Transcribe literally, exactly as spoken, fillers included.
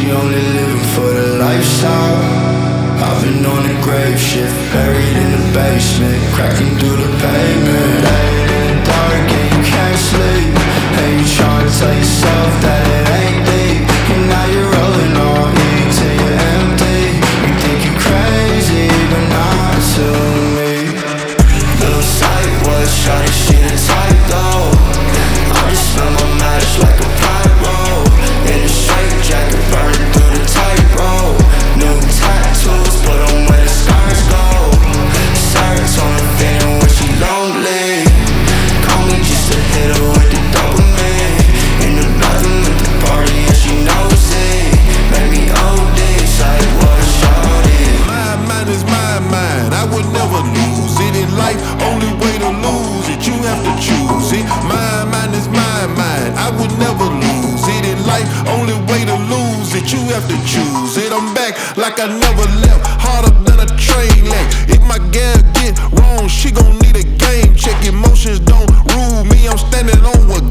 She only living for the lifestyle. I've been on a grave shift, buried in the basement, cracking through the pavement. Laying in the dark and you can't sleep, and you trying to tell yourself that it ain't deep. And now you're rolling on E till you're empty. You think you're crazy, but not to me. Little sight was shot, she the type though. I just smell my match like a pyro. In a straight jacket, burning through the tightrope. New tattoos, put on where the scars go. Serotonin feeling when she lonely. Call me just to hit her with the dopamine. In the bathroom at the party and she knows it. Make me O D, say what a shorty. My mind is my mind, I would never lose it in life. Only way to lose it, you have to choose it. My mind is my mind, I would never lose it in life. Only way to lose it, you have to choose it. I'm back like I never left, harder than a train leg. If my gal get wrong, she gon' need a game check. Emotions don't rule me, I'm standing on what